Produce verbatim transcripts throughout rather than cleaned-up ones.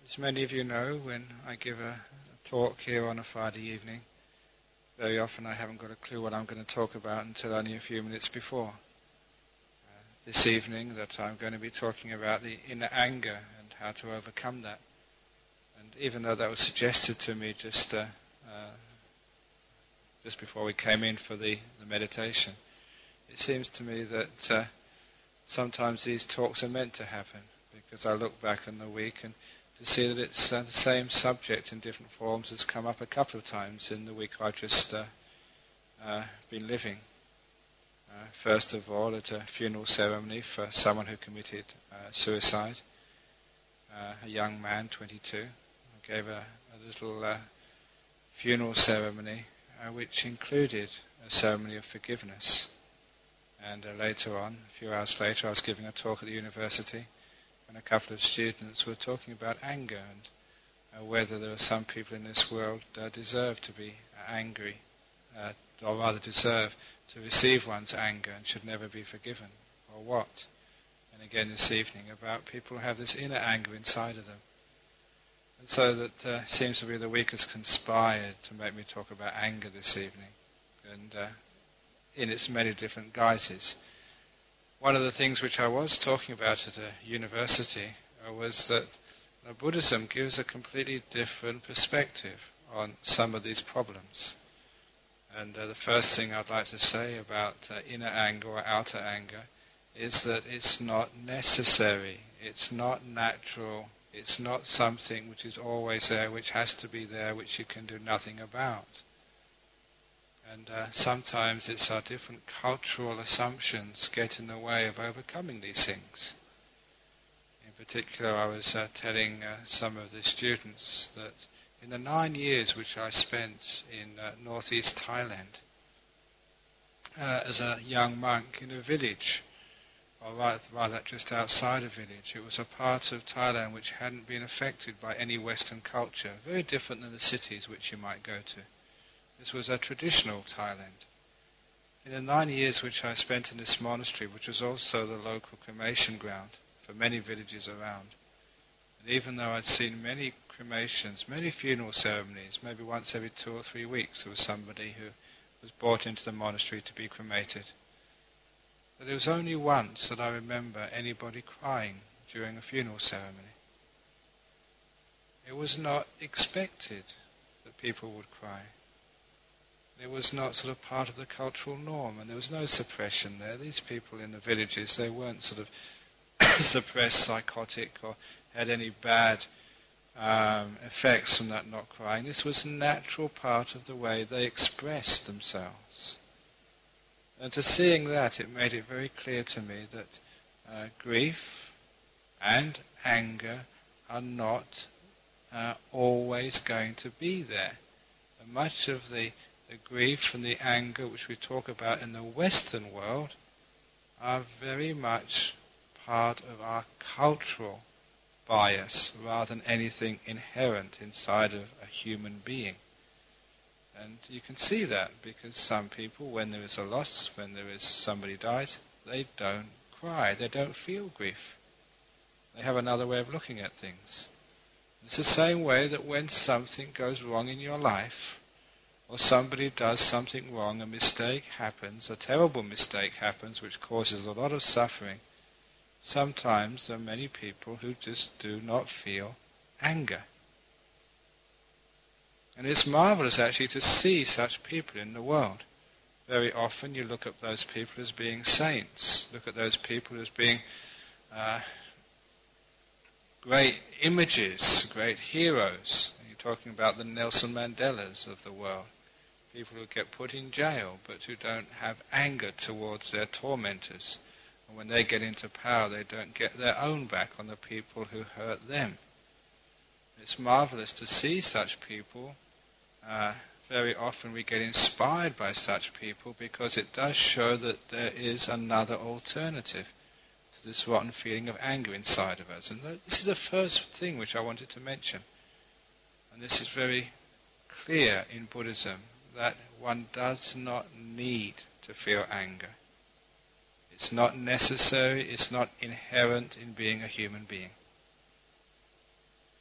As many of you know, when I give a, a talk here on a Friday evening, very often I haven't got a clue what I'm going to talk about until only a few minutes before. Uh, this evening that I'm going to be talking about the inner anger and how to overcome that. And even though that was suggested to me just uh, uh, just before we came in for the, the meditation, it seems to me that uh, sometimes these talks are meant to happen, because I look back on the week and to see that it's uh, the same subject in different forms has come up a couple of times in the week I've just uh, uh, been living. Uh, first of all, at a funeral ceremony for someone who committed uh, suicide, uh, a young man, twenty-two. I gave a, a little uh, funeral ceremony uh, which included a ceremony of forgiveness. And uh, later on, a few hours later, I was giving a talk at the university, and a couple of students were talking about anger and uh, whether there are some people in this world that deserve to be angry, uh, or rather deserve to receive one's anger and should never be forgiven, or what. And again this evening about people who have this inner anger inside of them. And so that uh, seems to be the week has conspired to make me talk about anger this evening, and uh, in its many different guises. One of the things which I was talking about at a university uh, was that uh, Buddhism gives a completely different perspective on some of these problems. And uh, the first thing I'd like to say about uh, inner anger or outer anger is that it's not necessary, it's not natural, it's not something which is always there, which has to be there, which you can do nothing about. And uh, sometimes it's our different cultural assumptions get in the way of overcoming these things. In particular, I was uh, telling uh, some of the students that in the nine years which I spent in uh, northeast Thailand uh, as a young monk in a village, or rather just outside a village, it was a part of Thailand which hadn't been affected by any Western culture, very different than the cities which you might go to. This was a traditional Thailand. In the nine years which I spent in this monastery, which was also the local cremation ground for many villages around, and even though I'd seen many cremations, many funeral ceremonies, maybe once every two or three weeks there was somebody who was brought into the monastery to be cremated, but there was only once that I remember anybody crying during a funeral ceremony. It was not expected that people would cry. It was not sort of part of the cultural norm, and there was no suppression there. These people in the villages, they weren't sort of suppressed, psychotic, or had any bad um, effects from that not crying. This was a natural part of the way they expressed themselves. And to seeing that, it made it very clear to me that uh, grief and anger are not uh, always going to be there. And much of the The grief and the anger which we talk about in the Western world are very much part of our cultural bias rather than anything inherent inside of a human being. And you can see that because some people, when there is a loss, when there is somebody dies, they don't cry, they don't feel grief. They have another way of looking at things. It's the same way that when something goes wrong in your life, or somebody does something wrong, a mistake happens, a terrible mistake happens which causes a lot of suffering, sometimes there are many people who just do not feel anger. And it's marvelous actually to see such people in the world. Very often you look at those people as being saints, look at those people as being uh, great images, great heroes. You're talking about the Nelson Mandelas of the world. People who get put in jail but who don't have anger towards their tormentors. And when they get into power, they don't get their own back on the people who hurt them. It's marvelous to see such people. Uh, very often we get inspired by such people because it does show that there is another alternative to this rotten feeling of anger inside of us. And this is the first thing which I wanted to mention. And this is very clear in Buddhism, that one does not need to feel anger. It's not necessary, it's not inherent in being a human being.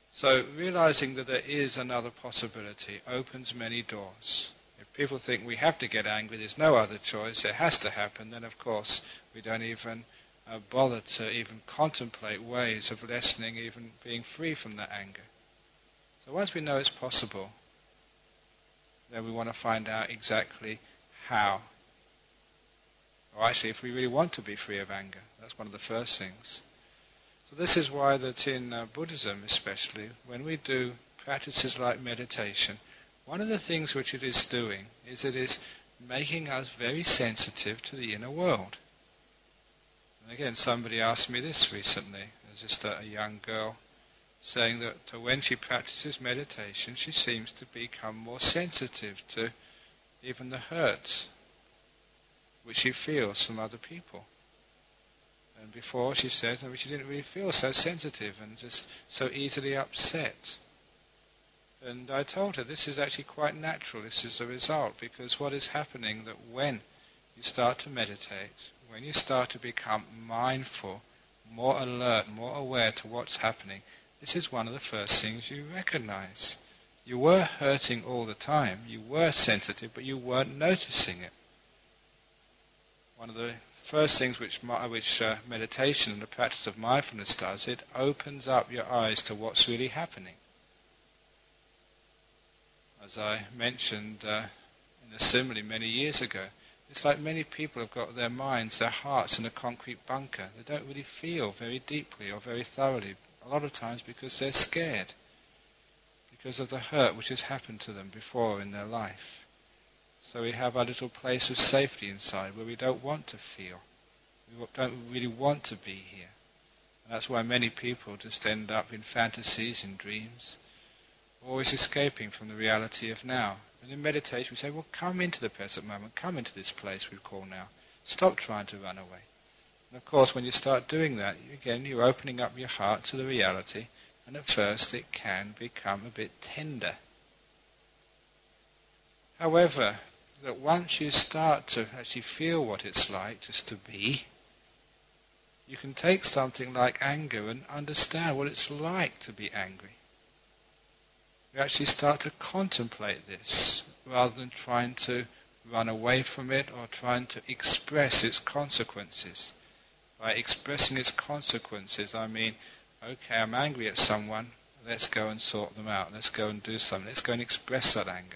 So realizing that there is another possibility opens many doors. If people think we have to get angry, there's no other choice, it has to happen, then of course we don't even uh, bother to even contemplate ways of lessening, even being free from that anger. So once we know it's possible, then we want to find out exactly how. Or actually, if we really want to be free of anger, that's one of the first things. So this is why that in uh, Buddhism especially, when we do practices like meditation, one of the things which it is doing is it is making us very sensitive to the inner world. And again, somebody asked me this recently. There's just a, a young girl saying that uh, when she practices meditation, she seems to become more sensitive to even the hurt which she feels from other people. And before she said that she didn't really feel so sensitive and just so easily upset. And I told her this is actually quite natural, this is a result, because what is happening that when you start to meditate, when you start to become mindful, more alert, more aware to what's happening, this is one of the first things you recognize. You were hurting all the time, you were sensitive, but you weren't noticing it. One of the first things which, which uh, meditation and the practice of mindfulness does, it opens up your eyes to what's really happening. As I mentioned uh, in a simile many years ago, it's like many people have got their minds, their hearts in a concrete bunker. They don't really feel very deeply or very thoroughly, a lot of times because they're scared, because of the hurt which has happened to them before in their life. So we have our little place of safety inside where we don't want to feel. We don't really want to be here. And that's why many people just end up in fantasies, in dreams, always escaping from the reality of now. And in meditation we say, well, come into the present moment, come into this place we call now. Stop trying to run away. And of course when you start doing that, again you're opening up your heart to the reality, and at first it can become a bit tender. However, that once you start to actually feel what it's like just to be, you can take something like anger and understand what it's like to be angry. You actually start to contemplate this rather than trying to run away from it or trying to express its consequences. By expressing its consequences, I mean, okay, I'm angry at someone, let's go and sort them out, let's go and do something, let's go and express that anger.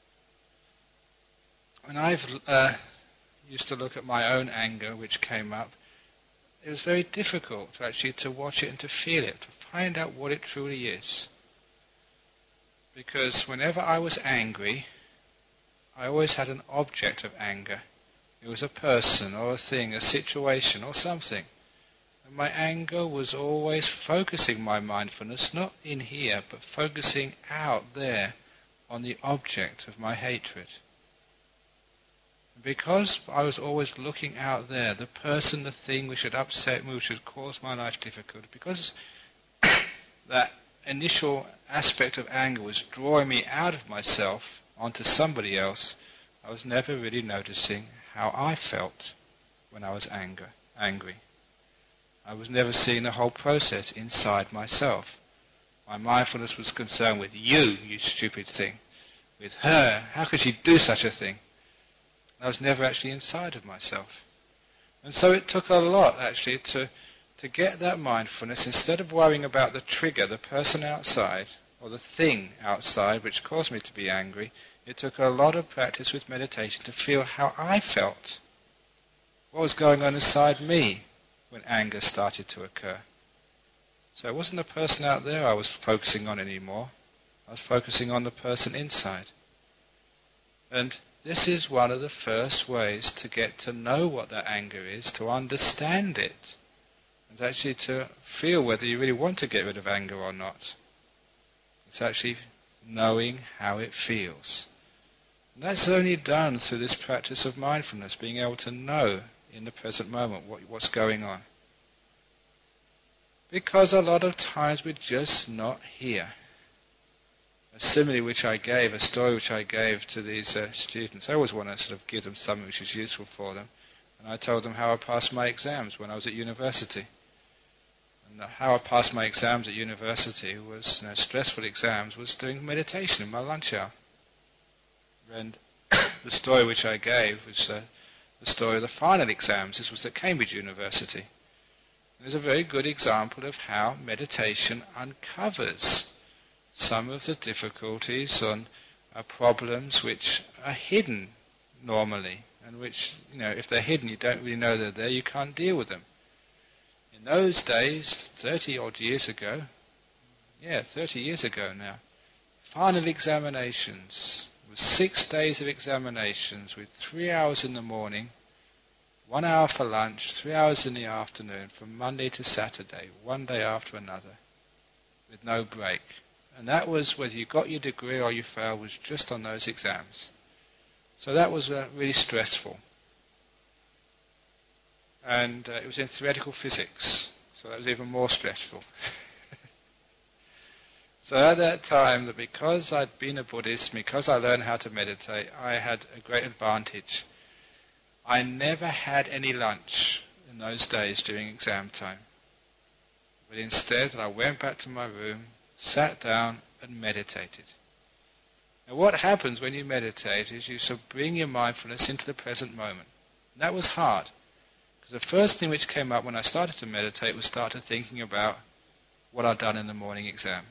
When I've uh, used to look at my own anger which came up, it was very difficult to actually to watch it and to feel it, to find out what it truly is. Because whenever I was angry, I always had an object of anger. It was a person or a thing, a situation or something. And my anger was always focusing my mindfulness, not in here, but focusing out there on the object of my hatred. Because I was always looking out there, the person, the thing which had upset me, which had caused my life difficult, because that initial aspect of anger was drawing me out of myself onto somebody else, I was never really noticing how I felt when I was anger, angry. I was never seeing the whole process inside myself. My mindfulness was concerned with you, you stupid thing. With her, how could she do such a thing? I was never actually inside of myself. And so it took a lot actually to, to get that mindfulness, instead of worrying about the trigger, the person outside, or the thing outside which caused me to be angry, it took a lot of practice with meditation to feel how I felt. What was going on inside me when anger started to occur. So it wasn't the person out there I was focusing on anymore. I was focusing on the person inside. And this is one of the first ways to get to know what that anger is, to understand it, and actually to feel whether you really want to get rid of anger or not. It's actually knowing how it feels. And that's only done through this practice of mindfulness, being able to know in the present moment what, what's going on. Because a lot of times we're just not here. A simile which I gave, a story which I gave to these uh, students, I always want to sort of give them something which is useful for them. And I told them how I passed my exams when I was at university. And how I passed my exams at university was, you know, stressful exams, was doing meditation in my lunch hour. And the story which I gave was uh, the story of the final exams. This was at Cambridge University. There's a very good example of how meditation uncovers some of the difficulties and uh, problems which are hidden normally, and which, you know, if they're hidden, you don't really know they're there, you can't deal with them. In those days, thirty odd years ago, yeah, thirty years ago now, final examinations was six days of examinations with three hours in the morning, one hour for lunch, three hours in the afternoon, from Monday to Saturday, one day after another, with no break. And that was, whether you got your degree or you failed, was just on those exams. So that was uh, really stressful. And uh, it was in theoretical physics, so that was even more stressful. So at that time, that because I'd been a Buddhist, because I learned how to meditate, I had a great advantage. I never had any lunch in those days during exam time. But instead, I went back to my room, sat down and meditated. Now what happens when you meditate is you sort of bring your mindfulness into the present moment. And that was hard. Because the first thing which came up when I started to meditate was started thinking about what I'd done in the morning exam.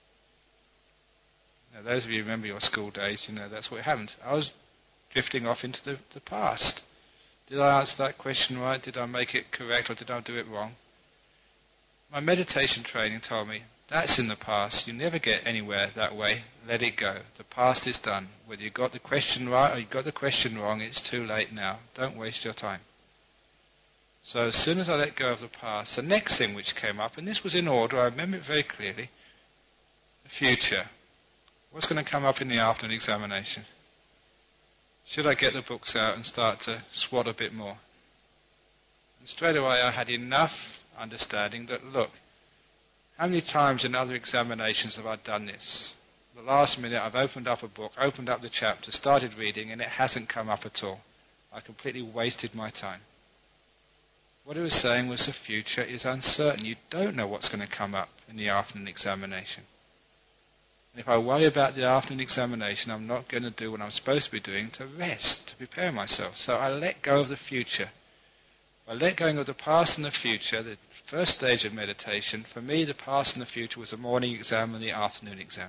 Now those of you who remember your school days, you know that's what happens. I was drifting off into the, the past. Did I answer that question right? Did I make it correct, or did I do it wrong? My meditation training told me, that's in the past. You never get anywhere that way. Let it go. The past is done. Whether you got the question right or you got the question wrong, it's too late now. Don't waste your time. So as soon as I let go of the past, the next thing which came up, and this was in order, I remember it very clearly, the future. What's going to come up in the afternoon examination? Should I get the books out and start to swat a bit more? And straight away I had enough understanding that, look, how many times in other examinations have I done this? The last minute I've opened up a book, opened up the chapter, started reading, and it hasn't come up at all. I completely wasted my time. What it was saying was the future is uncertain. You don't know what's going to come up in the afternoon examination. And if I worry about the afternoon examination, I'm not going to do what I'm supposed to be doing to rest, to prepare myself. So I let go of the future. By let go of the past and the future, the first stage of meditation, for me the past and the future was the morning exam and the afternoon exam.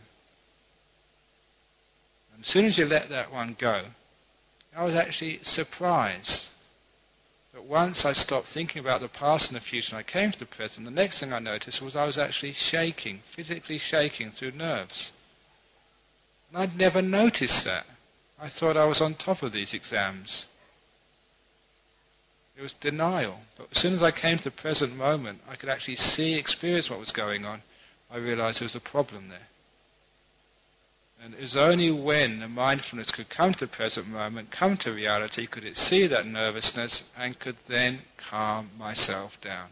And as soon as you let that one go, I was actually surprised that once I stopped thinking about the past and the future and I came to the present, the next thing I noticed was I was actually shaking, physically shaking through nerves. And I'd never noticed that. I thought I was on top of these exams. It was denial. But as soon as I came to the present moment, I could actually see, experience what was going on. I realized there was a problem there. And it was only when the mindfulness could come to the present moment, come to reality, could it see that nervousness and could then calm myself down.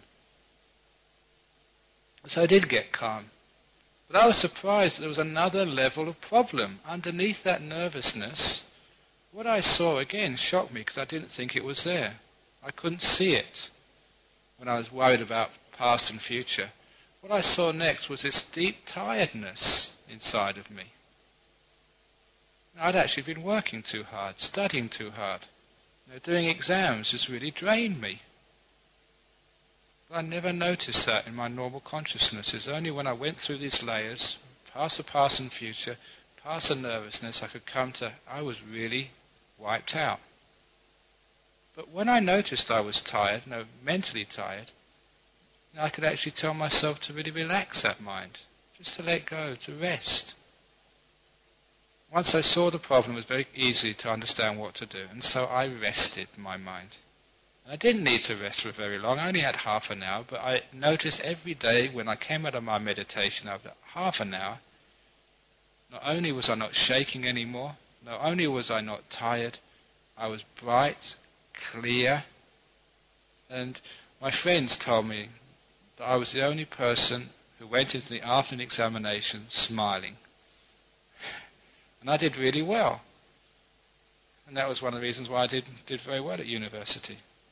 So I did get calm. But I was surprised that there was another level of problem. Underneath that nervousness, what I saw again shocked me because I didn't think it was there. I couldn't see it when I was worried about past and future. What I saw next was this deep tiredness inside of me. I'd actually been working too hard, studying too hard. You know, doing exams just really drained me. But I never noticed that in my normal consciousness. It's only when I went through these layers, past the past and future, past the nervousness, I could come to, I was really wiped out. But when I noticed I was tired, no, mentally tired, you know, I could actually tell myself to really relax that mind, just to let go, to rest. Once I saw the problem, it was very easy to understand what to do, and so I rested my mind. And I didn't need to rest for very long. I only had half an hour, but I noticed every day when I came out of my meditation after half an hour, not only was I not shaking anymore, not only was I not tired, I was bright, clear, and my friends told me that I was the only person who went into the afternoon examination smiling. And I did really well. And that was one of the reasons why I did, did very well at university.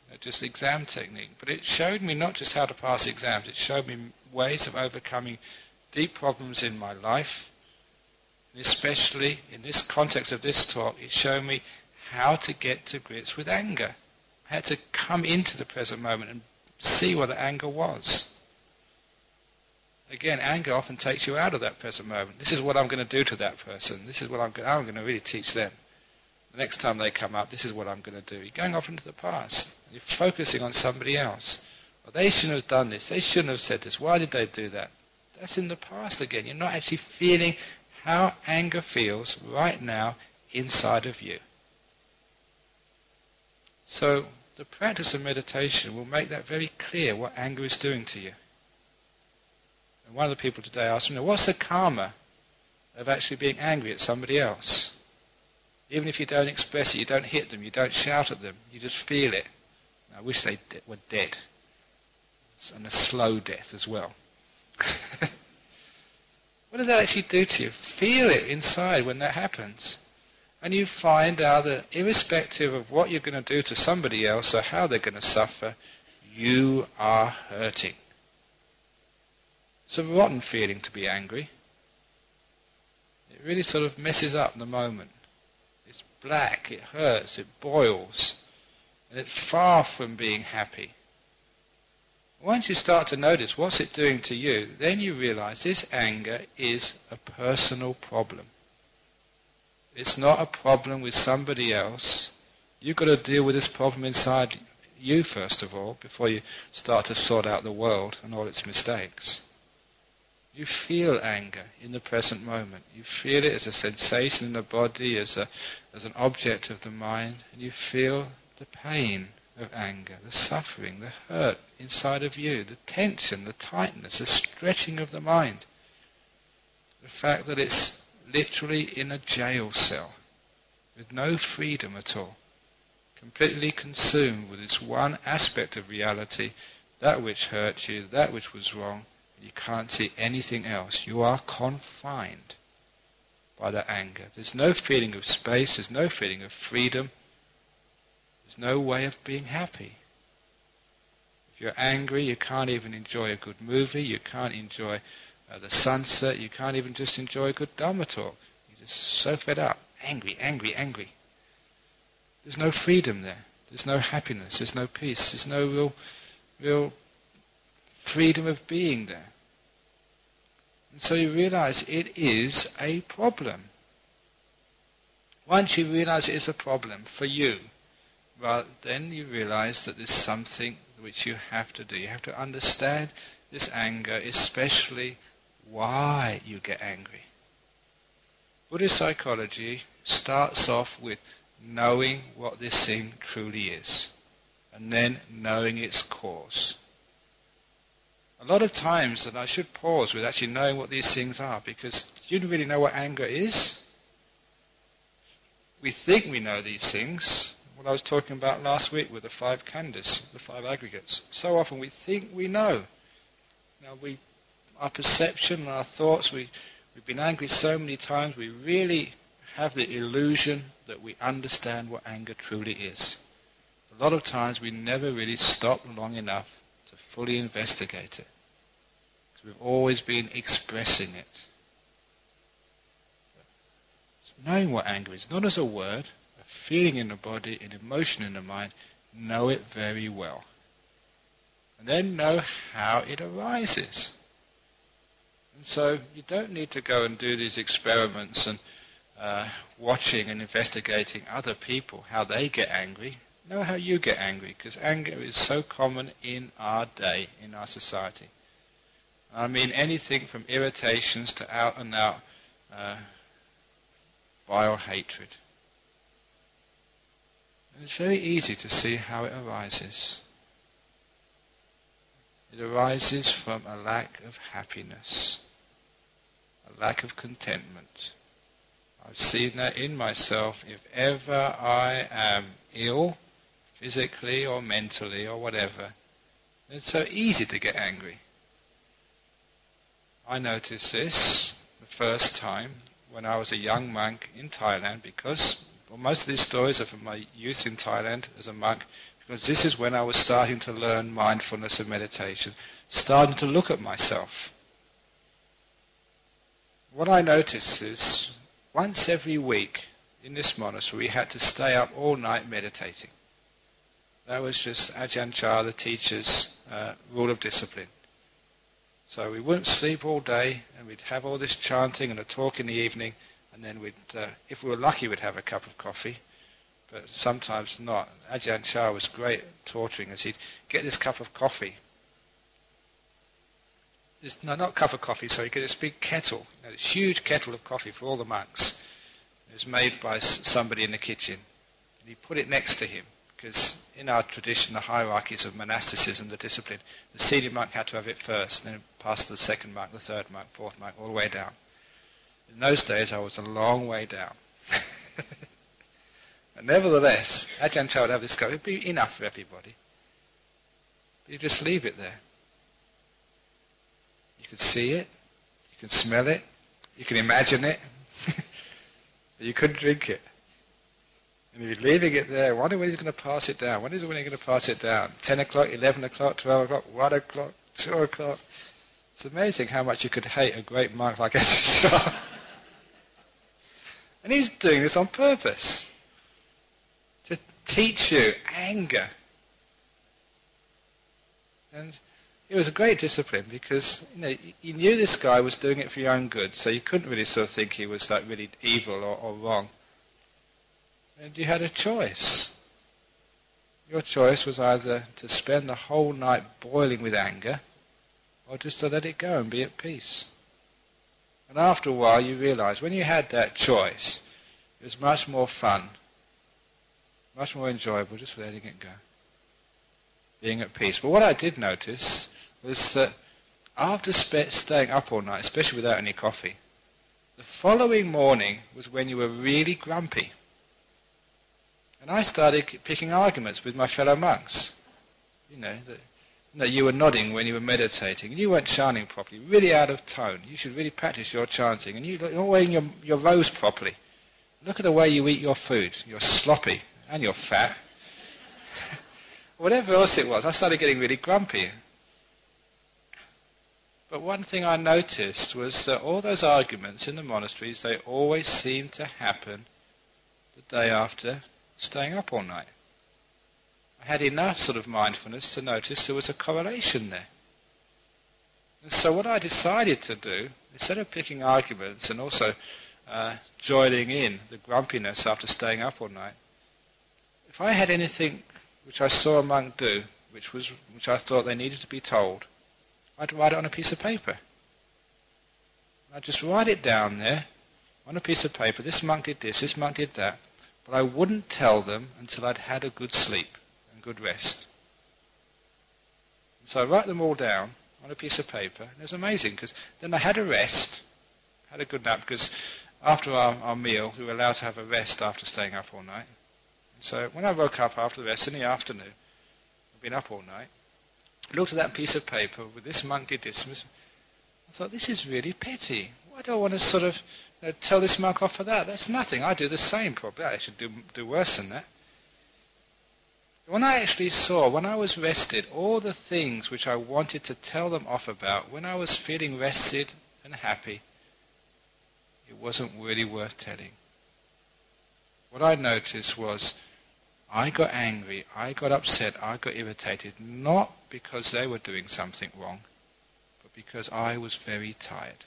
just exam technique. But it showed me not just how to pass exams, it showed me ways of overcoming deep problems in my life. And especially in this context of this talk, it showed me how to get to grips with anger. I had to come into the present moment and see what the anger was. Again, anger often takes you out of that present moment. This is what I'm going to do to that person. This is what I'm going, I'm going to really teach them. The next time they come up, this is what I'm going to do. You're going off into the past. You're focusing on somebody else. Well, they shouldn't have done this. They shouldn't have said this. Why did they do that? That's in the past again. You're not actually feeling how anger feels right now inside of you. So the practice of meditation will make that very clear, what anger is doing to you. And one of the people today asked me, what's the karma of actually being angry at somebody else? Even if you don't express it, you don't hit them, you don't shout at them, you just feel it. I wish they de- were dead. And a slow death as well. What does that actually do to you? Feel it inside when that happens. And you find out that irrespective of what you're going to do to somebody else or how they're going to suffer, you are hurting. It's a rotten feeling to be angry. It really sort of messes up the moment. It's black, it hurts, it boils, and it's far from being happy. Once you start to notice what's it doing to you, then you realize this anger is a personal problem. It's not a problem with somebody else. You've got to deal with this problem inside you first of all, before you start to sort out the world and all its mistakes. You feel anger in the present moment. You feel it as a sensation in the body, as a as an object of the mind, and you feel the pain of anger, the suffering, the hurt inside of you, the tension, the tightness, the stretching of the mind. The fact that it's literally in a jail cell with no freedom at all, completely consumed with this one aspect of reality, that which hurt you, that which was wrong. You can't see anything else. You are confined by that anger. There's no feeling of space, there's no feeling of freedom. There's no way of being happy. If you're angry, you can't even enjoy a good movie, you can't enjoy uh, the sunset, you can't even just enjoy a good Dhamma talk. You're just so fed up. Angry, angry, angry. There's no freedom there. There's no happiness, there's no peace, there's no real, real freedom of being there. And so you realize it is a problem. Once you realize it is a problem for you, well, then you realize that there's something which you have to do. You have to understand this anger, especially why you get angry. Buddhist psychology starts off with knowing what this thing truly is, and then knowing its cause. A lot of times, and I should pause with actually knowing what these things are, because do you really know what anger is? We think we know these things. What I was talking about last week with the five khandhas, the five aggregates. So often we think we know. Now we, our perception and our thoughts, we, we've been angry so many times, we really have the illusion that we understand what anger truly is. A lot of times we never really stop long enough to fully investigate it, because we've always been expressing it. It's knowing what anger is, not as a word, a feeling in the body, an emotion in the mind, know it very well. And then know how it arises. And so you don't need to go and do these experiments and uh, watching and investigating other people, how they get angry. Know how you get angry, because anger is so common in our day, in our society. I mean anything from irritations to out and out uh, vile hatred. And it's very easy to see how it arises. It arises from a lack of happiness, a lack of contentment. I've seen that in myself. If ever I am ill, physically or mentally or whatever, it's so easy to get angry. I noticed this the first time when I was a young monk in Thailand, because well, most of these stories are from my youth in Thailand as a monk, Because this is when I was starting to learn mindfulness and meditation, starting to look at myself. What I noticed is, once every week in this monastery, we had to stay up all night meditating. That was just Ajahn Chah, the teacher's uh, rule of discipline. So we wouldn't sleep all day, and we'd have all this chanting and a talk in the evening, and then we'd, uh, if we were lucky, we'd have a cup of coffee, but sometimes not. Ajahn Chah was great at torturing us. He'd get this cup of coffee. This, no, not cup of coffee, sorry, he'd get this big kettle, you know, this huge kettle of coffee for all the monks. It was made by somebody in the kitchen. And he'd put it next to him, because in our tradition, the hierarchies of monasticism, the discipline, the senior monk had to have it first, and then it passed to the second monk, the third monk, fourth monk, all the way down. In those days, I was a long way down. And nevertheless, Ajahn Chah would have this cup. It would be enough for everybody. But you just leave it there. You could see it, you can smell it, you can imagine it, but you couldn't drink it. And you're leaving it there, wondering when he's going to pass it down. When is it when he's going to pass it down? ten o'clock, eleven o'clock, twelve o'clock, one o'clock, two o'clock. It's amazing how much you could hate a great monk like Ajahn Chah. And he's doing this on purpose. To teach you anger. And it was a great discipline because, you know, you knew this guy was doing it for your own good, so you couldn't really sort of think he was like really evil or, or wrong. And you had a choice. Your choice was either to spend the whole night boiling with anger or just to let it go and be at peace. And after a while you realized when you had that choice, it was much more fun, much more enjoyable just letting it go, being at peace. But what I did notice was that after spe- staying up all night, especially without any coffee, the following morning was when you were really grumpy. And I started picking arguments with my fellow monks. You know, that, you know, you were nodding when you were meditating, and you weren't chanting properly, really out of tone. You should really practice your chanting, and you're not wearing your, your rows properly. Look at the way you eat your food. You're sloppy, and you're fat. Whatever else it was, I started getting really grumpy. But one thing I noticed was that all those arguments in the monasteries, they always seemed to happen the day after staying up all night. I had enough sort of mindfulness to notice there was a correlation there. And so what I decided to do, instead of picking arguments and also uh, joining in the grumpiness after staying up all night, if I had anything which I saw a monk do, which was which I thought they needed to be told, I'd write it on a piece of paper. I'd just write it down there on a piece of paper. This monk did this, this monk did that. But I wouldn't tell them until I'd had a good sleep and good rest. And so I write them all down on a piece of paper. And it was amazing because then I had a rest, had a good nap, because after our, our meal we were allowed to have a rest after staying up all night. And so when I woke up after the rest in the afternoon, I'd been up all night, I looked at that piece of paper with this monk did this. I thought, this is really petty. Why do I want to sort of you know, tell this monk off for that? That's nothing. I do the same probably. I should do, do worse than that. When I actually saw, when I was rested, all the things which I wanted to tell them off about, when I was feeling rested and happy, it wasn't really worth telling. What I noticed was I got angry, I got upset, I got irritated, not because they were doing something wrong, but because I was very tired.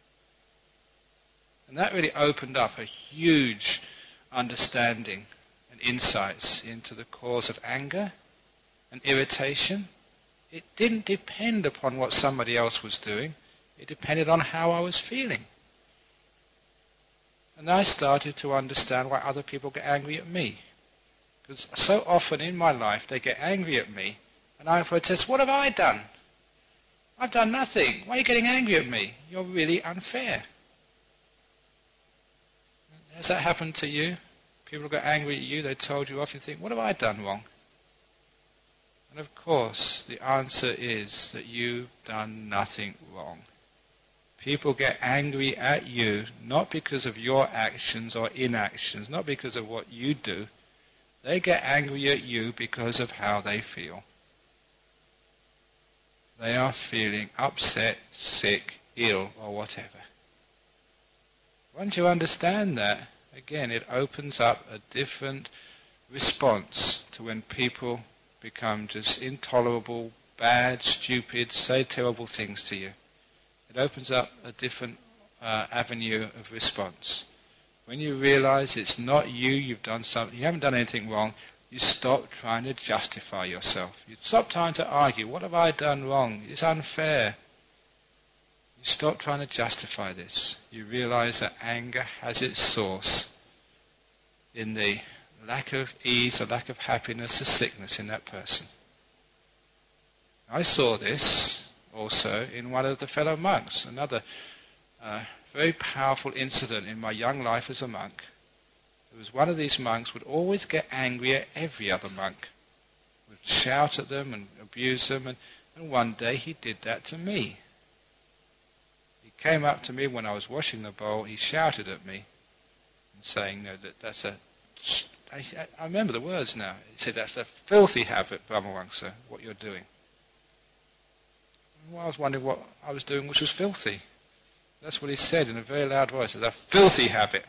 And that really opened up a huge understanding and insights into the cause of anger and irritation. It didn't depend upon what somebody else was doing. It depended on how I was feeling. And I started to understand why other people get angry at me. Because so often in my life they get angry at me and I protest, what have I done? I've done nothing. Why are you getting angry at me? You're really unfair. Has that happened to you? People get angry at you, they told you off, you think, what have I done wrong? And of course, the answer is that you've done nothing wrong. People get angry at you not because of your actions or inactions, not because of what you do. They get angry at you because of how they feel. They are feeling upset, sick, ill, or whatever. Once you understand that, again, it opens up a different response to when people become just intolerable, bad, stupid, say terrible things to you. It opens up a different uh, avenue of response. When you realize it's not you, you've done something, you haven't done anything wrong, you stop trying to justify yourself. You stop trying to argue, what have I done wrong? It's unfair. You stop trying to justify this. You realize that anger has its source in the lack of ease, the lack of happiness, the sickness in that person. I saw this also in one of the fellow monks, another uh, very powerful incident in my young life as a monk. There was one of these monks would always get angry at every other monk, would shout at them and abuse them, and, and one day he did that to me. He came up to me when I was washing the bowl, he shouted at me and saying, no, that that's a, I, I remember the words now, he said, that's a filthy habit, Brahmavamsa, what you're doing. Well, I was wondering what I was doing which was filthy. That's what he said in a very loud voice. It's a filthy habit.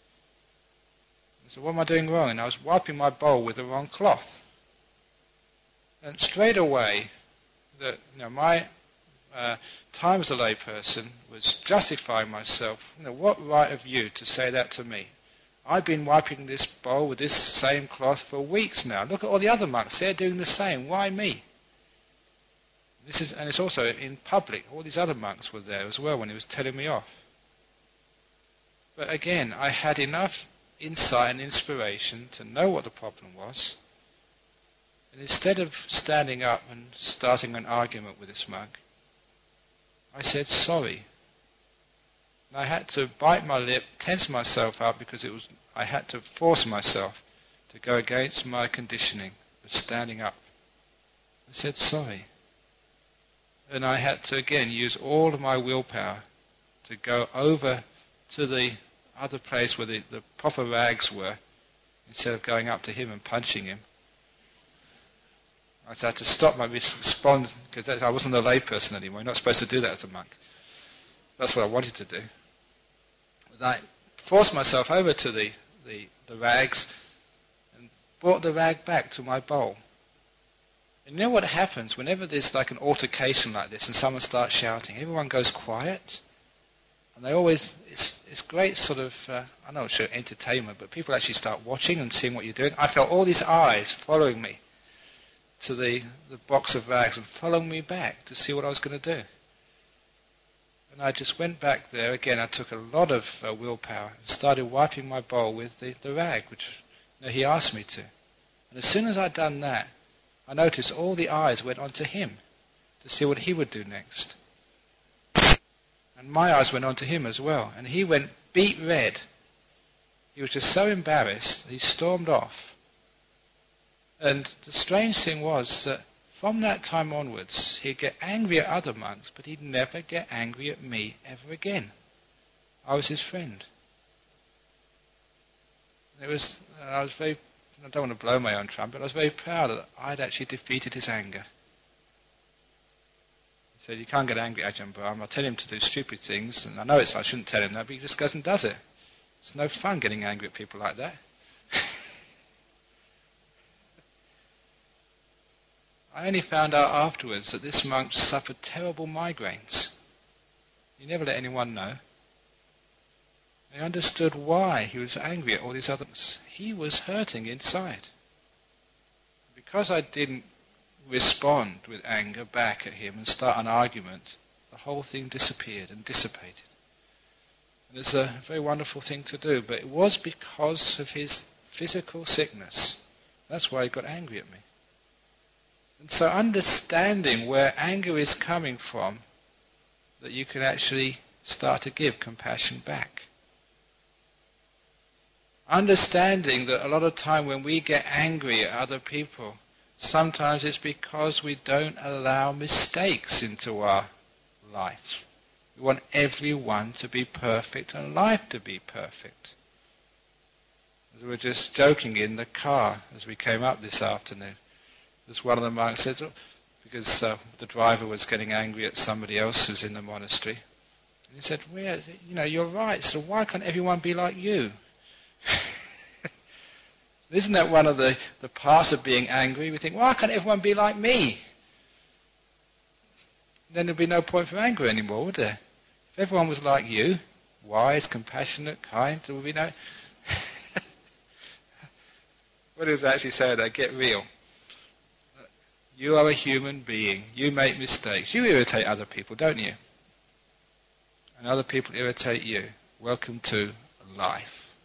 I said, what am I doing wrong? And I was wiping my bowl with the wrong cloth. And straight away, the, you know, my uh, time as a layperson was justifying myself. You know, what right have you to say that to me? I've been wiping this bowl with this same cloth for weeks now. Look at all the other monks. They're doing the same. Why me? This is, and it's also in public. All these other monks were there as well when he was telling me off. But again, I had enough insight and inspiration to know what the problem was. And instead of standing up and starting an argument with this monk, I said sorry. And I had to bite my lip, tense myself up because it was. I had to force myself to go against my conditioning of standing up. I said sorry. And I had to, again, use all of my willpower to go over to the other place where the, the proper rags were, instead of going up to him and punching him. I had to stop my response, because I wasn't a layperson anymore. You're not supposed to do that as a monk. That's what I wanted to do. But I forced myself over to the, the, the rags and brought the rag back to my bowl. And you know what happens whenever there's like an altercation like this and someone starts shouting? Everyone goes quiet. And they always, it's, it's great sort of, uh, I know it's entertainment, but people actually start watching and seeing what you're doing. I felt all these eyes following me to the, the box of rags and following me back to see what I was going to do. And I just went back there. Again, I took a lot of uh, willpower and started wiping my bowl with the, the rag, which you know, he asked me to. And as soon as I'd done that, I noticed all the eyes went on to him to see what he would do next. And my eyes went on to him as well. And he went beet red. He was just so embarrassed, he stormed off. And the strange thing was that from that time onwards, he'd get angry at other monks, but he'd never get angry at me ever again. I was his friend. It was, I was very, I don't want to blow my own trumpet, I was very proud that I'd actually defeated his anger. He said, you can't get angry at Ajahn Brahm. I'll tell him to do stupid things, and I know it's, I shouldn't tell him that, but he just goes and does it. It's no fun getting angry at people like that. I only found out afterwards that this monk suffered terrible migraines. He never let anyone know. I understood why he was angry at all these others. He was hurting inside. Because I didn't respond with anger back at him and start an argument, the whole thing disappeared and dissipated. And it's a very wonderful thing to do, but it was because of his physical sickness. That's why he got angry at me. And so understanding where anger is coming from, that you can actually start to give compassion back. Understanding that a lot of time when we get angry at other people, sometimes it's because we don't allow mistakes into our life. We want everyone to be perfect and life to be perfect. We were just joking in the car as we came up this afternoon. Just one of the monks said, oh, because uh, the driver was getting angry at somebody else who's in the monastery. And he said, well, you know, you're right, so why can't everyone be like you? Isn't that one of the, the parts of being angry? We think, why can't everyone be like me? Then there'd be no point for anger anymore, would there? If everyone was like you, wise, compassionate, kind, there would be no... What does it actually say there? Get real. You are a human being. You make mistakes. You irritate other people, don't you? And other people irritate you. Welcome to life.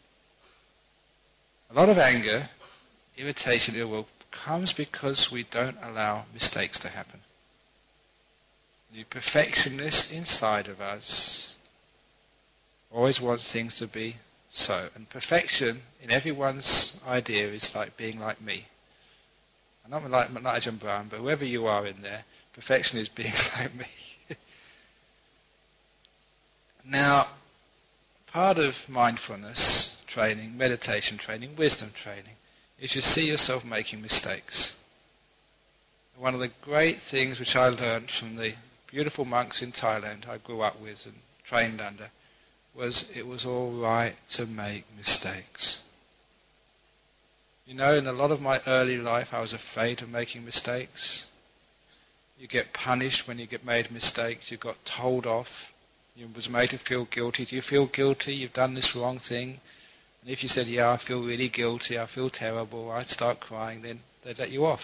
A lot of anger, irritation, ill will comes because we don't allow mistakes to happen. The perfectionist inside of us always wants things to be so. And perfection, in everyone's idea, is like being like me. I'm not like Ajahn Brahm, but whoever you are in there, perfection is being like me. Now, part of mindfulness training, meditation training, wisdom training, is you see yourself making mistakes. One of the great things which I learned from the beautiful monks in Thailand I grew up with and trained under was it was all right to make mistakes. You know, in a lot of my early life I was afraid of making mistakes. You get punished when you get made mistakes. You got told off. You was made to feel guilty. Do you feel guilty? You've done this wrong thing. And if you said, yeah, I feel really guilty, I feel terrible, I'd start crying, then they'd let you off.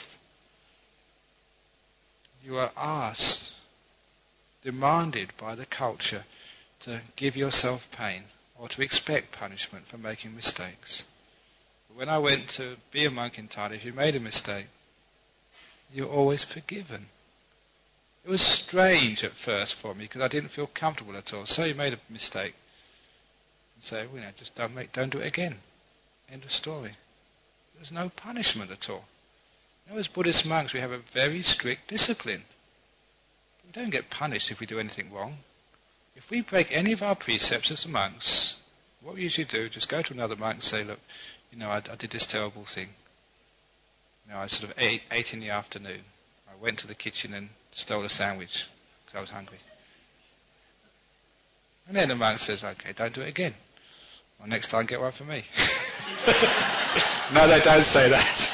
You are asked, demanded by the culture to give yourself pain or to expect punishment for making mistakes. But when I went to be a monk in Thailand, if you made a mistake, you're always forgiven. It was strange at first for me because I didn't feel comfortable at all. So you made a mistake. And say, well, you know, just don't make, don't do it again. End of story. There's no punishment at all. You know, as Buddhist monks, we have a very strict discipline. We don't get punished if we do anything wrong. If we break any of our precepts as monks, what we usually do, just go to another monk and say, look, you know, I, I did this terrible thing. You know, I sort of ate, ate in the afternoon. I went to the kitchen and stole a sandwich because I was hungry. And then the monk says, okay, don't do it again. Well, next time get one for me. No, they don't say that.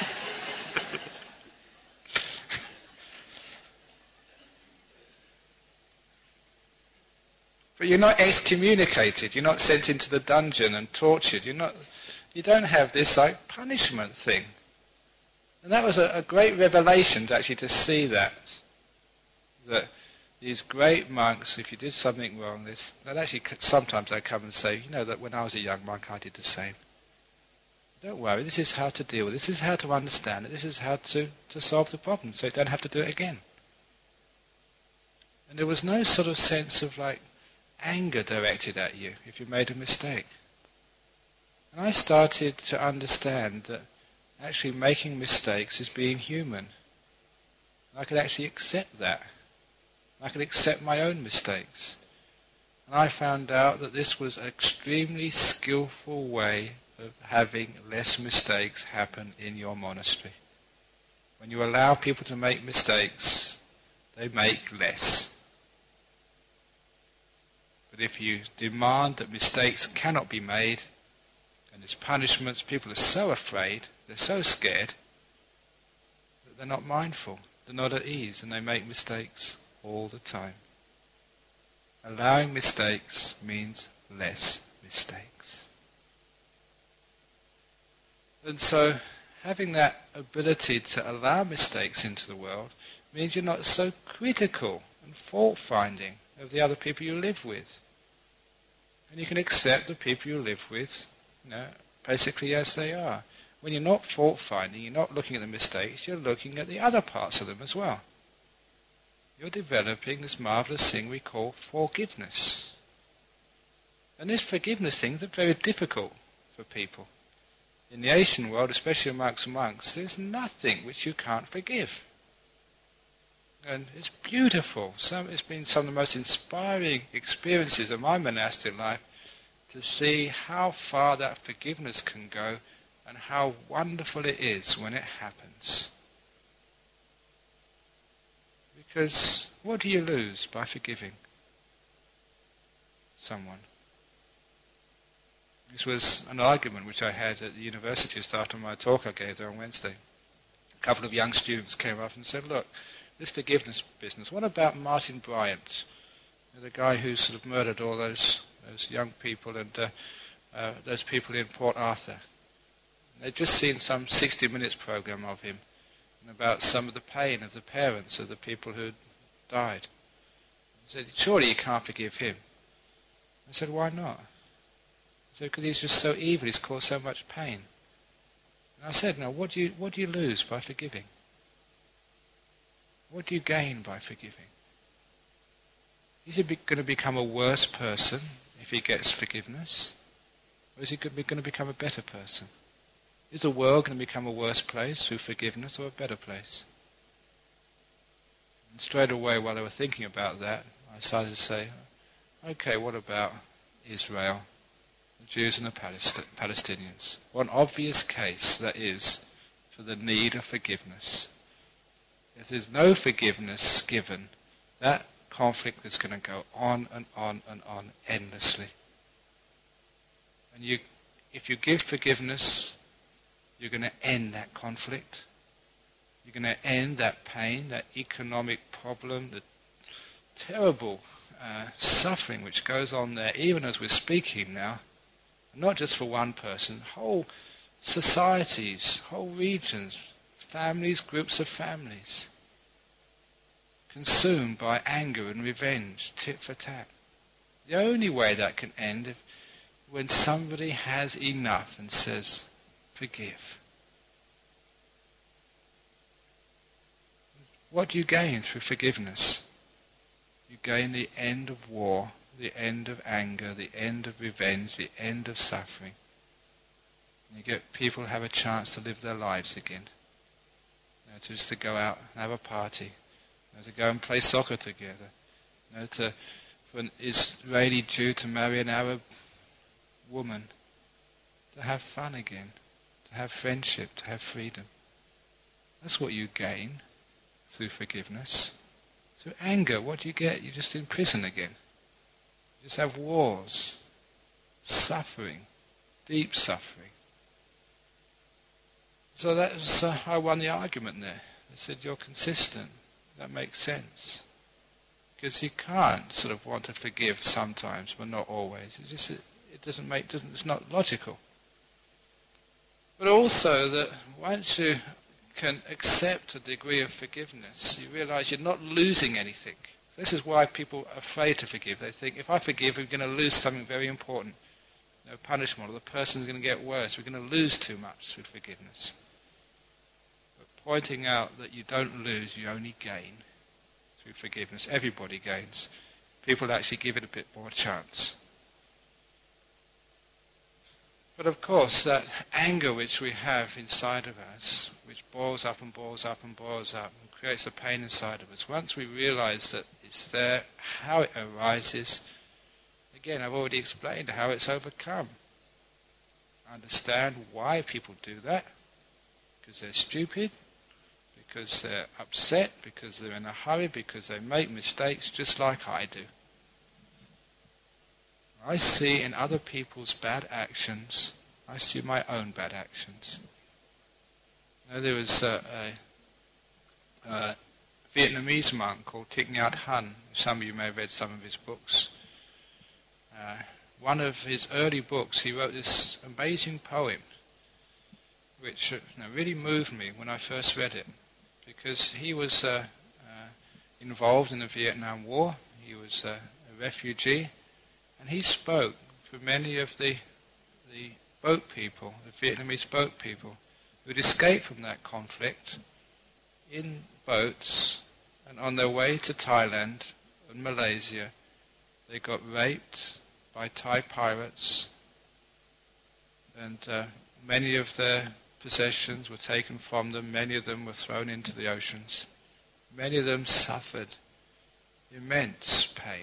But you're not excommunicated. You're not sent into the dungeon and tortured. You're not. You don't have this like punishment thing. And that was a, a great revelation to actually to see that. That these great monks, if you did something wrong, they'd actually sometimes they come and say, you know, that when I was a young monk, I did the same. Don't worry. This is how to deal with it. This is how to understand it. This is how to, to solve the problem, so you don't have to do it again. And there was no sort of sense of like anger directed at you if you made a mistake. And I started to understand that actually making mistakes is being human. I could actually accept that. I could accept my own mistakes. And I found out that this was an extremely skillful way of having less mistakes happen in your monastery. When you allow people to make mistakes, they make less. But if you demand that mistakes cannot be made, and there's punishments, people are so afraid, they're so scared, that they're not mindful, they're not at ease, and they make mistakes all the time. Allowing mistakes means less mistakes. And so, having that ability to allow mistakes into the world means you're not so critical and fault-finding of the other people you live with. And you can accept the people you live with, you know, basically as they are. When you're not fault-finding, you're not looking at the mistakes, you're looking at the other parts of them as well. You're developing this marvelous thing we call forgiveness. And this forgiveness thing is very difficult for people. In the Asian world, especially amongst monks, there's nothing which you can't forgive. And it's beautiful. Some, it's been some of the most inspiring experiences of my monastic life to see how far that forgiveness can go and how wonderful it is when it happens. Because what do you lose by forgiving someone? This was an argument which I had at the university as part of my talk I gave there on Wednesday. A couple of young students came up and said, look, this forgiveness business, what about Martin Bryant, the guy who sort of murdered all those those young people and uh, uh, those people in Port Arthur? They'd just seen some sixty minutes program of him and about some of the pain of the parents of the people who died. They said, surely you can't forgive him. I said, why not? So, because he's just so evil, he's caused so much pain. And I said, no, what do you what do you lose by forgiving? What do you gain by forgiving? Is he be- going to become a worse person if he gets forgiveness? Or is he going to become a better person? Is the world going to become a worse place through forgiveness or a better place? And straight away, while I was thinking about that, I started to say, okay, what about Israel? The Jews and the Palest- Palestinians. One obvious case that is for the need of forgiveness. If there's no forgiveness given, that conflict is going to go on and on and on endlessly. And you, if you give forgiveness, you're going to end that conflict. You're going to end that pain, that economic problem, the terrible uh, suffering which goes on there, even as we're speaking now. Not just for one person, whole societies, whole regions, families, groups of families, consumed by anger and revenge, tit for tat. The only way that can end is when somebody has enough and says, forgive. What do you gain through forgiveness? You gain the end of war, the end of anger, the end of revenge, the end of suffering. And you get people have a chance to live their lives again. You know, to just to go out and have a party, you know, to go and play soccer together, you know, to for an Israeli Jew to marry an Arab woman, to have fun again, to have friendship, to have freedom. That's what you gain through forgiveness. Through anger, what do you get? You're just in prison again. You just have wars, suffering, deep suffering. So that's uh, I won the argument there. I said, you're consistent. That makes sense. Because you can't sort of want to forgive sometimes, but not always. It just it, it doesn't make doesn't it's not logical. But also that once you can accept a degree of forgiveness, you realize you're not losing anything. This is why people are afraid to forgive. They think, if I forgive, we're going to lose something very important. No punishment, or the person's going to get worse. We're going to lose too much through forgiveness. But pointing out that you don't lose, you only gain through forgiveness. Everybody gains. People actually give it a bit more chance. But of course, that anger which we have inside of us, which boils up and boils up and boils up and creates a pain inside of us, once we realize that it's there, how it arises, again, I've already explained how it's overcome. Understand why people do that. Because they're stupid, because they're upset, because they're in a hurry, because they make mistakes just like I do. I see in other people's bad actions, I see my own bad actions. You know, there was a, a, a Vietnamese monk called Thich Nhat Hanh. Some of you may have read some of his books. Uh, one of his early books, he wrote this amazing poem, which uh, you know, really moved me when I first read it, because he was uh, uh, involved in the Vietnam War. He was uh, a refugee. And he spoke for many of the, the boat people, the Vietnamese boat people, who had escaped from that conflict in boats, and on their way to Thailand and Malaysia, they got raped by Thai pirates, and uh, many of their possessions were taken from them. Many of them were thrown into the oceans. Many of them suffered immense pain.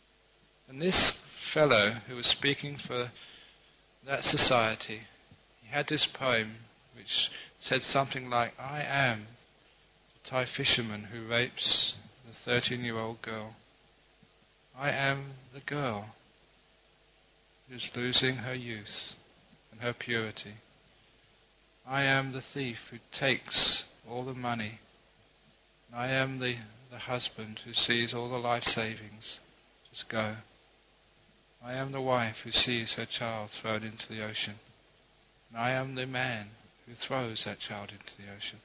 And this fellow who was speaking for that society, he had this poem which said something like, I am the Thai fisherman who rapes the thirteen-year-old girl. I am the girl who's losing her youth and her purity. I am the thief who takes all the money. I am the, the husband who sees all the life savings just go. I am the wife who sees her child thrown into the ocean. And I am the man who throws that child into the ocean.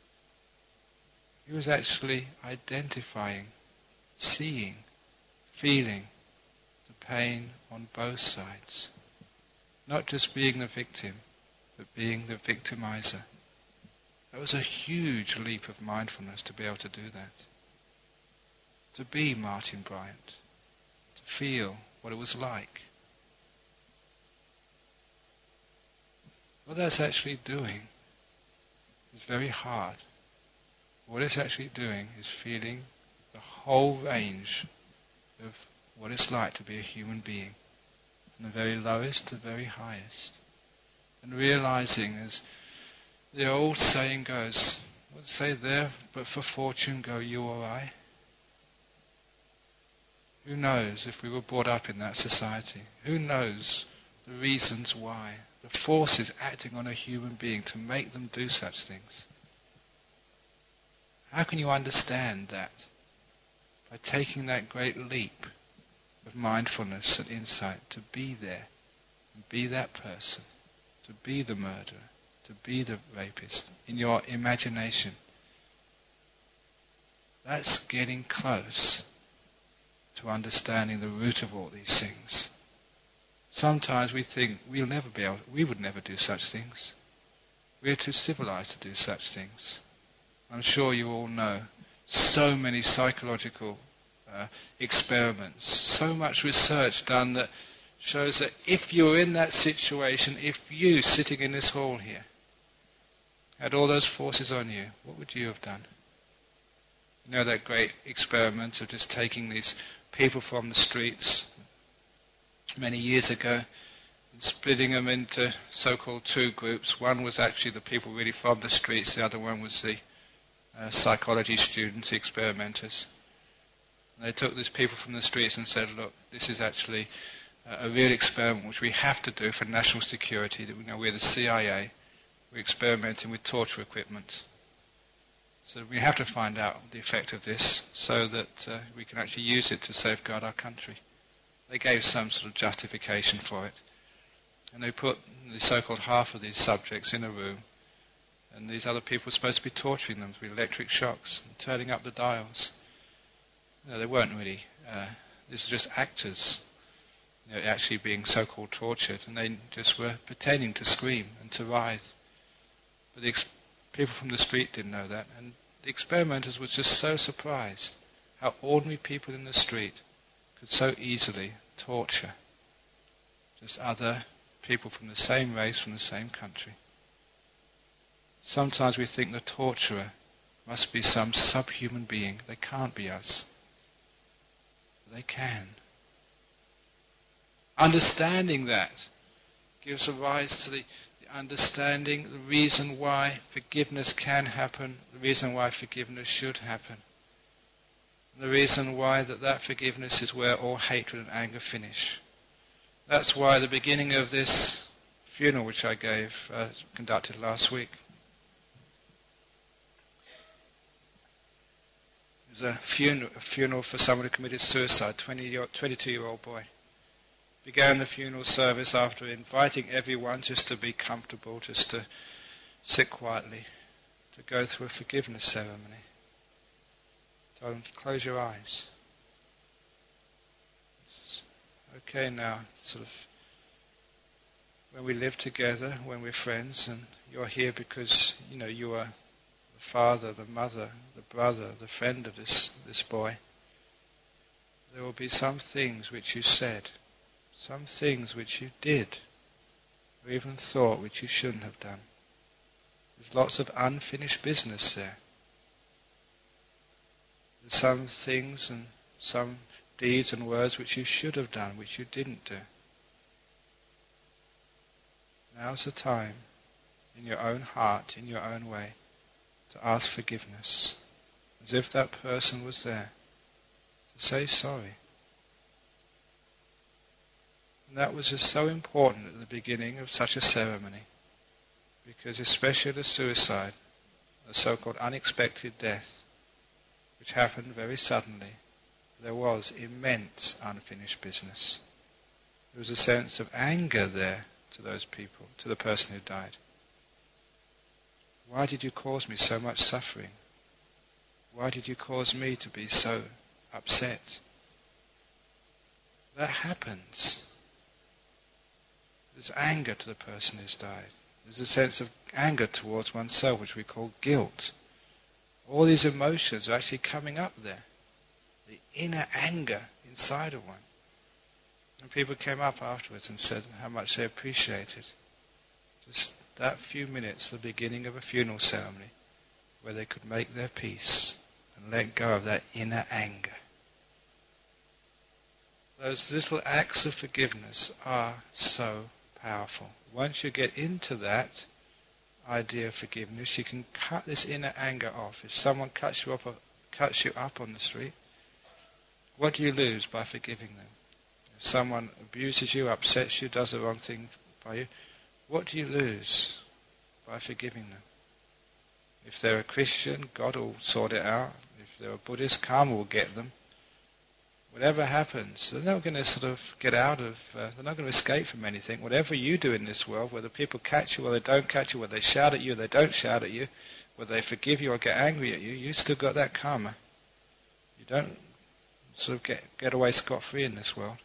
He was actually identifying, seeing, feeling the pain on both sides. Not just being the victim, but being the victimizer. That was a huge leap of mindfulness to be able to do that. To be Martin Bryant. To feel what it was like. What that's actually doing is very hard. What it's actually doing is feeling the whole range of what it's like to be a human being. From the very lowest to the very highest. And realizing, as the old saying goes, what say there, but for fortune go you or I? Who knows if we were brought up in that society? Who knows the reasons why? The forces acting on a human being to make them do such things. How can you understand that? By taking that great leap of mindfulness and insight to be there, and be that person, to be the murderer, to be the rapist, in your imagination. That's getting close to understanding the root of all these things. Sometimes we think we'll never be able, we would never do such things. We're too civilized to do such things. I'm sure you all know so many psychological uh, experiments, so much research done that shows that if you're in that situation, if you, sitting in this hall here, had all those forces on you, what would you have done? You know that great experiment of just taking these people from the streets many years ago and splitting them into so-called two groups. One was actually the people really from the streets, the other one was the uh, psychology students, the experimenters. And they took these people from the streets and said, look, this is actually uh, a real experiment which we have to do for national security. That we know we're the C I A. We're experimenting with torture equipment. So we have to find out the effect of this so that uh, we can actually use it to safeguard our country. They gave some sort of justification for it. And they put the so-called half of these subjects in a room, and these other people were supposed to be torturing them with electric shocks and turning up the dials. No, they weren't really. Uh, these were just actors, you know, actually being so-called tortured, and they just were pretending to scream and to writhe. But the ex- people from the street didn't know that, and the experimenters were just so surprised how ordinary people in the street could so easily torture just other people from the same race, from the same country. Sometimes we think the torturer must be some subhuman being. They can't be us. But they can. Understanding that gives a rise to the understanding the reason why forgiveness can happen, the reason why forgiveness should happen, and the reason why that, that forgiveness is where all hatred and anger finish. That's why the beginning of this funeral which I gave, uh, conducted last week, it was a funeral, a funeral for someone who committed suicide, twenty-two-year-old boy. Began the funeral service after inviting everyone just to be comfortable, just to sit quietly, to go through a forgiveness ceremony. Told them to close your eyes. It's okay now, sort of, when we live together, when we're friends, and you're here because, you know, you are the father, the mother, the brother, the friend of this, this boy. There will be some things which you said, some things which you did, or even thought which you shouldn't have done. There's lots of unfinished business there. There's some things and some deeds and words which you should have done, which you didn't do. Now's the time in your own heart, in your own way, to ask forgiveness, as if that person was there, to say sorry. And that was just so important at the beginning of such a ceremony, because especially the suicide, the so-called unexpected death, which happened very suddenly, there was immense unfinished business. There was a sense of anger there to those people, to the person who died. Why did you cause me so much suffering? Why did you cause me to be so upset? That happens. There's anger to the person who's died. There's a sense of anger towards oneself, which we call guilt. All these emotions are actually coming up there. The inner anger inside of one. And people came up afterwards and said how much they appreciated just that few minutes, the beginning of a funeral ceremony, where they could make their peace and let go of that inner anger. Those little acts of forgiveness are so powerful. Once you get into that idea of forgiveness, you can cut this inner anger off. If someone cuts you up, cuts you up on the street, what do you lose by forgiving them? If someone abuses you, upsets you, does the wrong thing by you, what do you lose by forgiving them? If they're a Christian, God will sort it out. If they're a Buddhist, karma will get them. Whatever happens, they're not going to sort of get out of, uh, they're not going to escape from anything. Whatever you do in this world, whether people catch you or they don't catch you, whether they shout at you or they don't shout at you, whether they forgive you or get angry at you, you still got that karma. You don't sort of get, get away scot-free in this world.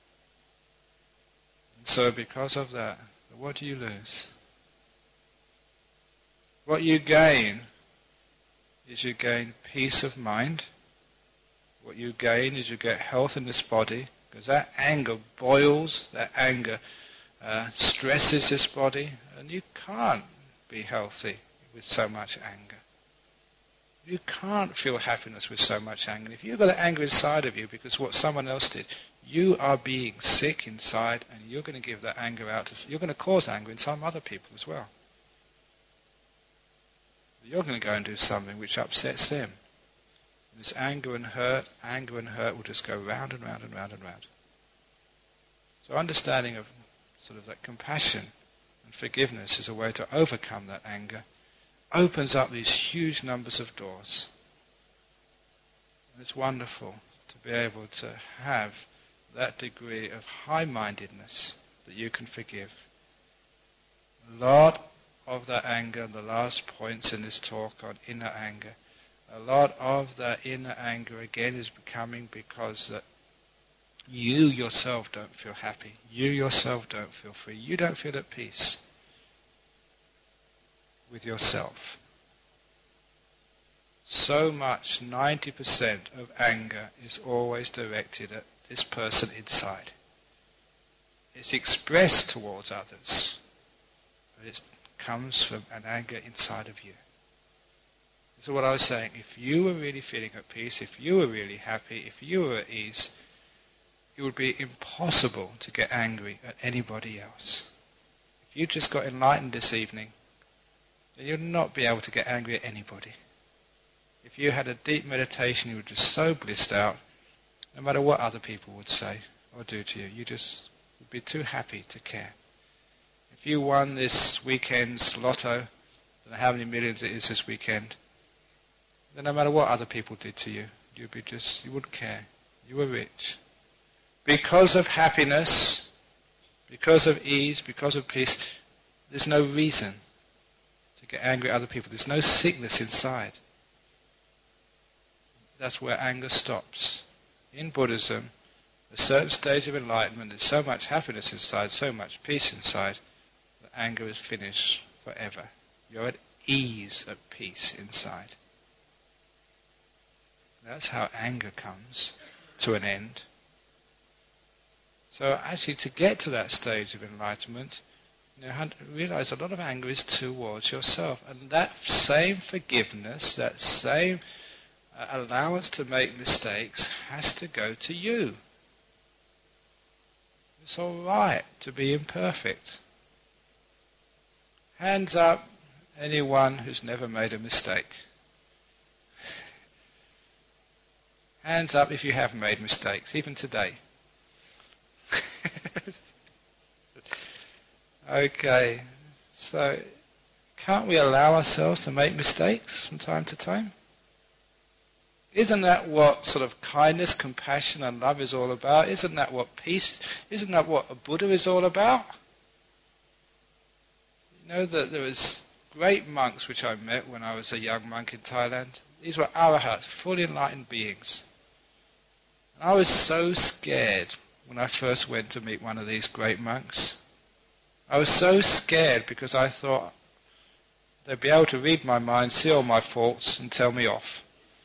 And so because of that, what do you lose? What you gain is you gain peace of mind. What you gain is you get health in this body, because that anger boils, that anger uh, stresses this body, and you can't be healthy with so much anger. You can't feel happiness with so much anger. If you've got that anger inside of you because what someone else did, you are being sick inside, and you're going to give that anger out to, you're going to cause anger in some other people as well. You're going to go and do something which upsets them. And this anger and hurt, anger and hurt will just go round and round and round and round. So understanding of sort of that compassion and forgiveness is a way to overcome that anger, opens up these huge numbers of doors. And it's wonderful to be able to have that degree of high-mindedness that you can forgive. A lot of that anger, the last points in this talk on inner anger, a lot of that inner anger again is becoming because that you yourself don't feel happy. You yourself don't feel free. You don't feel at peace with yourself. So much, ninety percent of anger is always directed at this person inside. It's expressed towards others, but it comes from an anger inside of you. So what I was saying, if you were really feeling at peace, if you were really happy, if you were at ease, it would be impossible to get angry at anybody else. If you just got enlightened this evening, then you'd not be able to get angry at anybody. If you had a deep meditation, you were just so blissed out, no matter what other people would say or do to you, you just would be too happy to care. If you won this weekend's lotto, I don't know how many millions it is this weekend, then no matter what other people did to you, you'd be just, you wouldn't care. You were rich. Because of happiness, because of ease, because of peace, there's no reason to get angry at other people. There's no sickness inside. That's where anger stops. In Buddhism, a certain stage of enlightenment, there's so much happiness inside, so much peace inside, that anger is finished forever. You're at ease, at peace inside. That's how anger comes to an end. So actually to get to that stage of enlightenment, you know, realize a lot of anger is towards yourself. And that same forgiveness, that same uh, allowance to make mistakes has to go to you. It's all right to be imperfect. Hands up, anyone who's never made a mistake. Hands up if you have made mistakes, even today. Okay, so can't we allow ourselves to make mistakes from time to time? Isn't that what sort of kindness, compassion and love is all about? Isn't that what peace, isn't that what a Buddha is all about? You know that there was great monks which I met when I was a young monk in Thailand. These were arahats, fully enlightened beings. And I was so scared when I first went to meet one of these great monks. I was so scared because I thought they'd be able to read my mind, see all my faults and tell me off.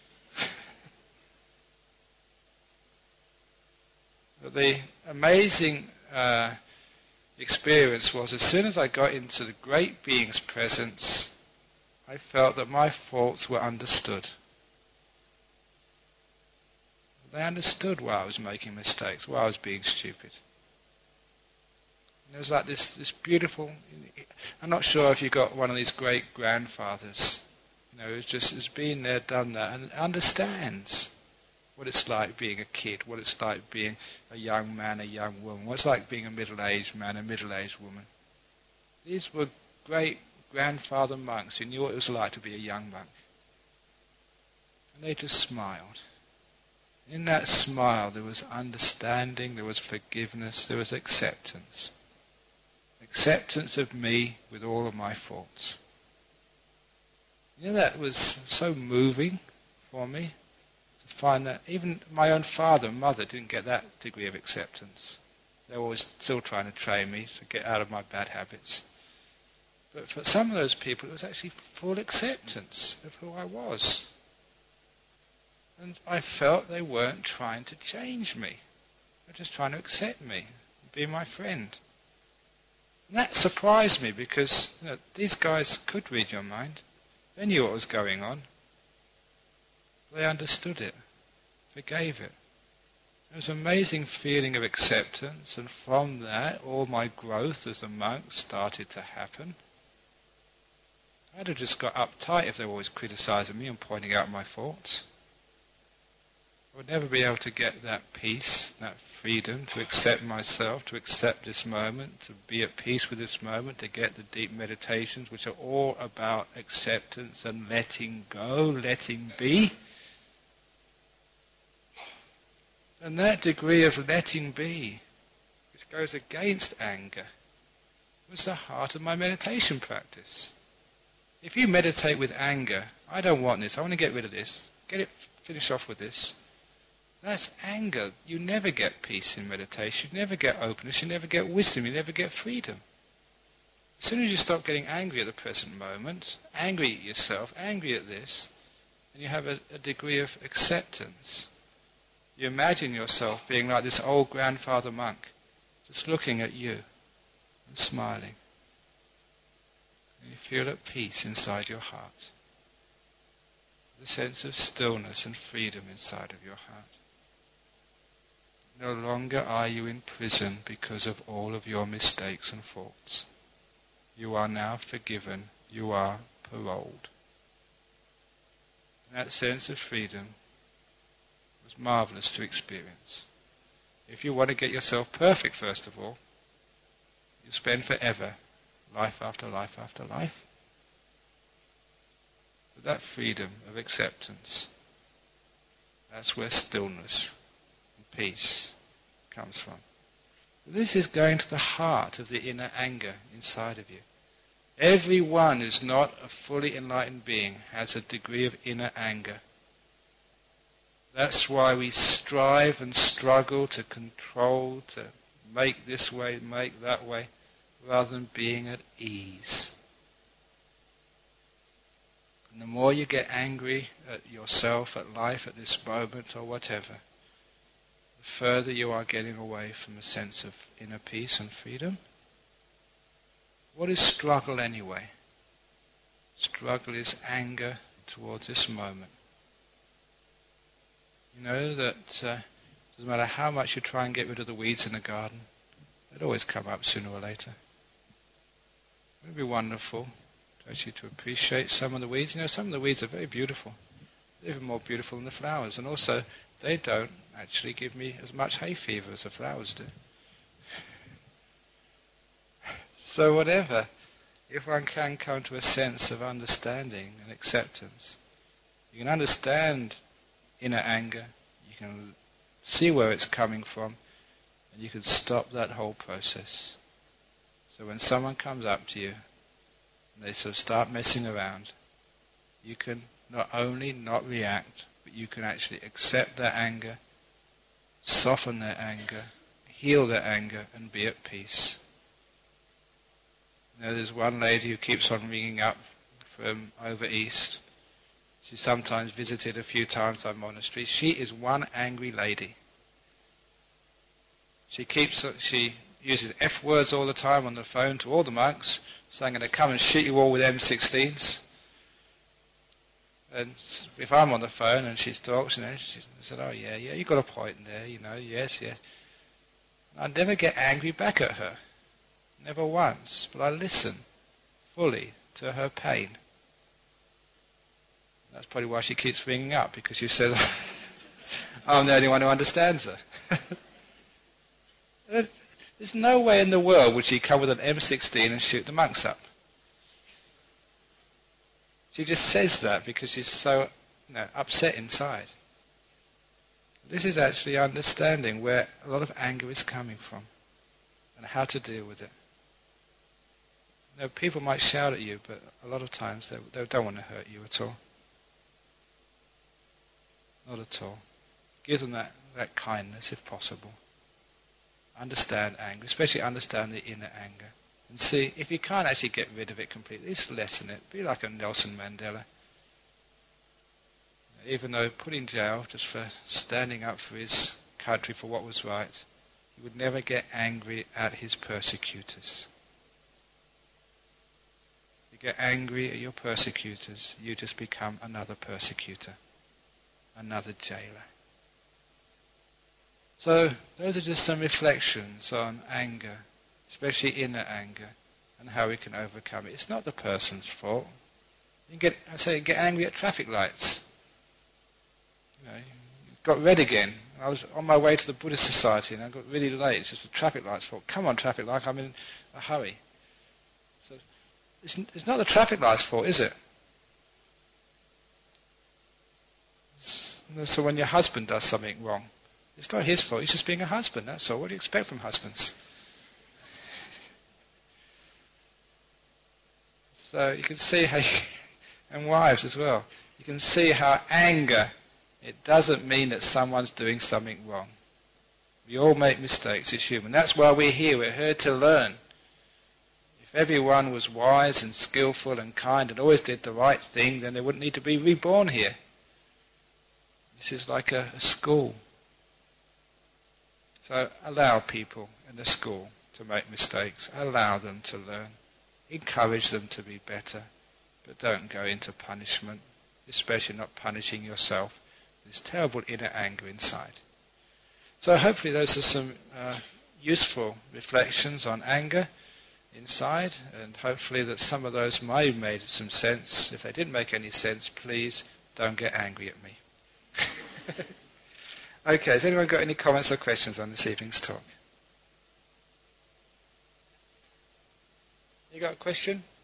But the amazing uh, experience was as soon as I got into the great being's presence, I felt that my faults were understood. They understood why I was making mistakes, why I was being stupid. And there was like this, this beautiful, I'm not sure if you got one of these great grandfathers, you know, who's just has been there, done that, and understands what it's like being a kid, what it's like being a young man, a young woman, what it's like being a middle-aged man, a middle-aged woman. These were great grandfather monks who knew what it was like to be a young monk. And they just smiled. In that smile there was understanding, there was forgiveness, there was acceptance. Acceptance of me with all of my faults. You know, that was so moving for me to find that even my own father and mother didn't get that degree of acceptance. They were always still trying to train me to get out of my bad habits. But for some of those people it was actually full acceptance of who I was. And I felt they weren't trying to change me. They were just trying to accept me, be my friend. And that surprised me because you know, these guys could read your mind. They knew what was going on. They understood it, forgave it. There was an amazing feeling of acceptance, and from that all my growth as a monk started to happen. I'd have just got uptight if they were always criticising me and pointing out my faults. I would never be able to get that peace, that freedom to accept myself, to accept this moment, to be at peace with this moment, to get the deep meditations which are all about acceptance and letting go, letting be. And that degree of letting be, which goes against anger, was the heart of my meditation practice. If you meditate with anger, I don't want this, I want to get rid of this, get it, finish off with this. That's anger. You never get peace in meditation. You never get openness. You never get wisdom. You never get freedom. As soon as you stop getting angry at the present moment, angry at yourself, angry at this, and you have a, a degree of acceptance. You imagine yourself being like this old grandfather monk, just looking at you and smiling. And you feel at peace inside your heart. The sense of stillness and freedom inside of your heart. No longer are you in prison because of all of your mistakes and faults. You are now forgiven. You are paroled. And that sense of freedom was marvelous to experience. If you want to get yourself perfect, first of all, you spend forever, life after life after life. But that freedom of acceptance, that's where stillness and peace comes from. So this is going to the heart of the inner anger inside of you. Everyone who's not a fully enlightened being has a degree of inner anger. That's why we strive and struggle to control, to make this way, make that way, rather than being at ease. And the more you get angry at yourself, at life, at this moment, or whatever, the further you are getting away from a sense of inner peace and freedom. What is struggle anyway? Struggle is anger towards this moment. You know that uh, doesn't matter how much you try and get rid of the weeds in the garden, they'd always come up sooner or later. It would be wonderful to actually to appreciate some of the weeds. You know, some of the weeds are very beautiful. They're even more beautiful than the flowers. And also, they don't actually give me as much hay fever as the flowers do. So whatever, if one can come to a sense of understanding and acceptance, you can understand inner anger, you can see where it's coming from, and you can stop that whole process. So when someone comes up to you, and they sort of start messing around, you can not only not react, but you can actually accept their anger, soften their anger, heal their anger, and be at peace. You know, there's one lady who keeps on ringing up from over east. She's sometimes visited a few times our monastery. She is one angry lady. She keeps, she uses F words all the time on the phone to all the monks, saying, I'm going to come and shoot you all with M sixteens. And if I'm on the phone and she talks, you know, she said, oh yeah, yeah, you got a point there, you know, yes, yes. I never get angry back at her. Never once. But I listen fully to her pain. That's probably why she keeps ringing up, because she says, I'm the only one who understands her. There's no way in the world would she come with an M sixteen and shoot the monks up. She just says that because she's so you know, upset inside. This is actually understanding where a lot of anger is coming from and how to deal with it. You know, people might shout at you, but a lot of times they, they don't want to hurt you at all. Not at all. Give them that, that kindness if possible. Understand anger, especially understand the inner anger. And see, if you can't actually get rid of it completely, just lessen it. Be like a Nelson Mandela. Even though put in jail just for standing up for his country for what was right, he would never get angry at his persecutors. You get angry at your persecutors, you just become another persecutor, another jailer. So those are just some reflections on anger, especially inner anger, and how we can overcome it. It's not the person's fault. You get, I say, get angry at traffic lights. You know, it got red again. I was on my way to the Buddhist Society and I got really late. It's just the traffic light's fault. Come on, traffic light, I'm in a hurry. So it's, it's not the traffic light's fault, is it? So when your husband does something wrong, it's not his fault. He's just being a husband, that's all. What do you expect from husbands? So you can see how, you, and wives as well, you can see how anger, it doesn't mean that someone's doing something wrong. We all make mistakes, it's human. That's why we're here, we're here to learn. If everyone was wise and skillful and kind and always did the right thing, then they wouldn't need to be reborn here. This is like a, a school. So allow people in the school to make mistakes. Allow them to learn. Encourage them to be better. But don't go into punishment, especially not punishing yourself. There's terrible inner anger inside. So hopefully those are some uh, useful reflections on anger inside, and hopefully that some of those may have made some sense. If they didn't make any sense, please don't get angry at me. Okay, has anyone got any comments or questions on this evening's talk? You got a question?